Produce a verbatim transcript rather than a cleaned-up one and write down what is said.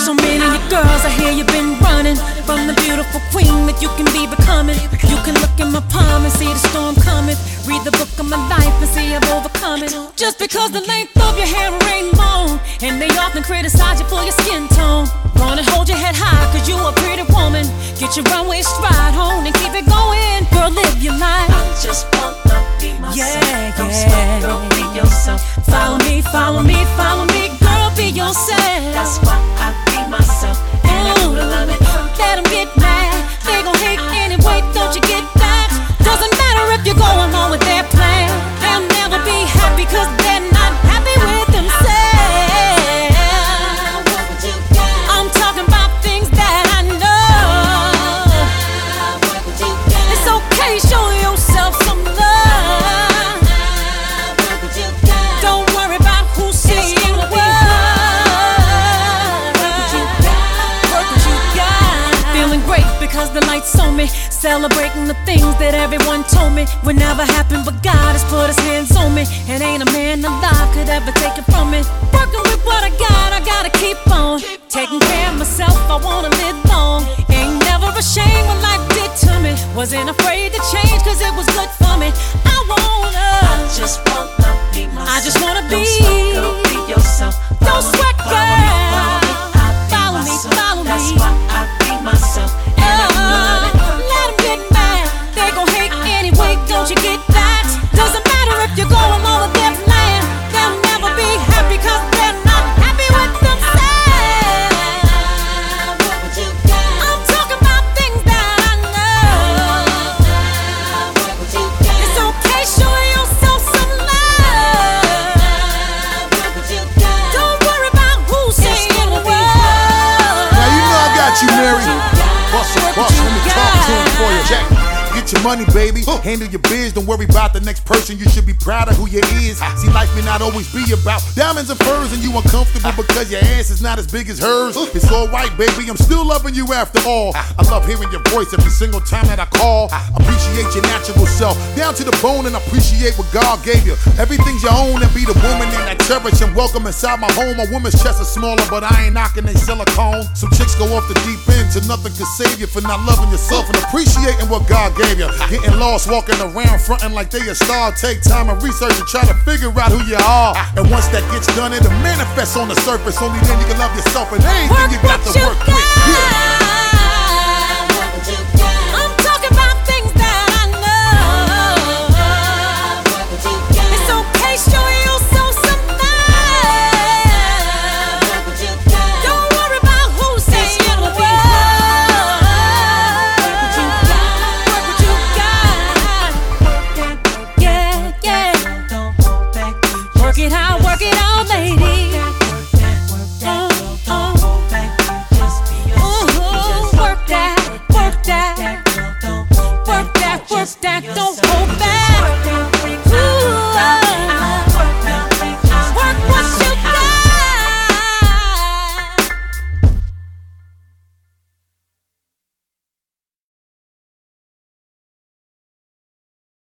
So many of you girls, I hear you've been running from the beautiful queen that you can be becoming. You can look in my palm and see the storm coming. Read the book of my life and see I've overcome it. Just because the length of your hair ain't long, and they often criticize you for your skin tone. Gonna hold your head high, cause you a pretty woman. Get your runway stride on and keep it going. Girl, live your life. I just wanna be myself. Yeah, Don't yeah. stop, girl, be yourself. Follow me, follow me, follow me. Girl, be yourself. That's why I be myself. And I do the love it. Let them get mad. They gon' hate anyway, don't you get that? Doesn't matter if you go along with their plan. They'll never be happy cause they're not happy with themselves. I'm talking about things that I know. It's okay, show yourself some love. Don't worry about who's saying what. Work what you got. Feeling great because the lights on me. Celebrating the things that everyone told me would never happen, but God has put his hands on me. And ain't a man alive could ever take it from me. Working with what I got, I gotta keep on. Taking care of myself, I wanna live long. Ain't never ashamed what life did to me. Wasn't afraid to change cause it was good for me. I wanna I just wanna be myself. I just wanna be. Don't sweat, girl, be yourself. Don't sweat, girl. Follow me, Follow me, follow me. That's why I be myself. And I do love it. Let them get mad. They gon' hate anyway, don't you get that? Doesn't matter if you go along with their plan. They'll never be happy cause they're not happy with themselves. I'm talking about things that I know. It's okay, show yourself some love. Don't worry about who's saying what. Now you know I got you, Mary. Bust it, bust, let me talk to him for you, Jack. Get your money, baby. Handle your biz. Don't worry about the next person. You should be proud of who you is. See, life may not always be about diamonds and furs, and you uncomfortable because your ass is not as big as hers. It's alright, baby. I'm still loving you after all. I love hearing your voice every single time that I call. Appreciate your natural self, down to the bone, and appreciate what God gave you. Everything's your own, and be the woman that I cherish and welcome inside my home. A woman's chest is smaller, but I ain't knocking they silicone. Some chicks go off the deep end to nothing could save you for not loving yourself and appreciating what God gave you. Getting lost, walking around, fronting like they a star. Take time and research and try to figure out who you are. And once that gets done, it'll manifest on the surface. Only then you can love yourself and anything you got to work with. Yeah. I'm talking about things that I know. It's okay, show yourself some love. Don't worry about who's saying what. Work it out, work it out, lady.